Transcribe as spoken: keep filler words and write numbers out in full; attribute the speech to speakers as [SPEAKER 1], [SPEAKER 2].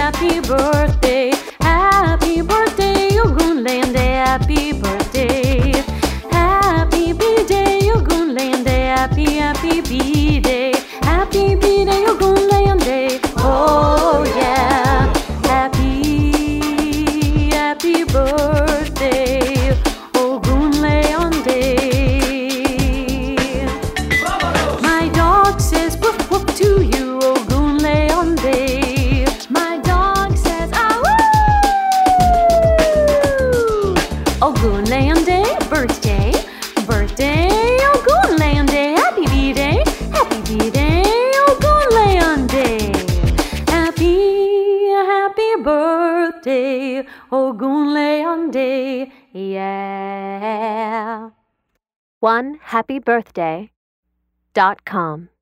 [SPEAKER 1] happy birthday. Happy birthday, Ogunleyande, happy birthday. Happy B-day, Ogunleyande, happy, happy B-day. Happy B-day, Ogunleyande, oh yeah. Happy, happy birthday, Ogunleyande. My dog says woof woof to you, Ogunleyande. My dog says ah woo. Ogunleyande, birthday, birthday, Ogunleyande, happy B-day, happy B-day, Ogunleyande. Happy, happy birthday, Ogunleyande, yeah.
[SPEAKER 2] one happy birthday dot com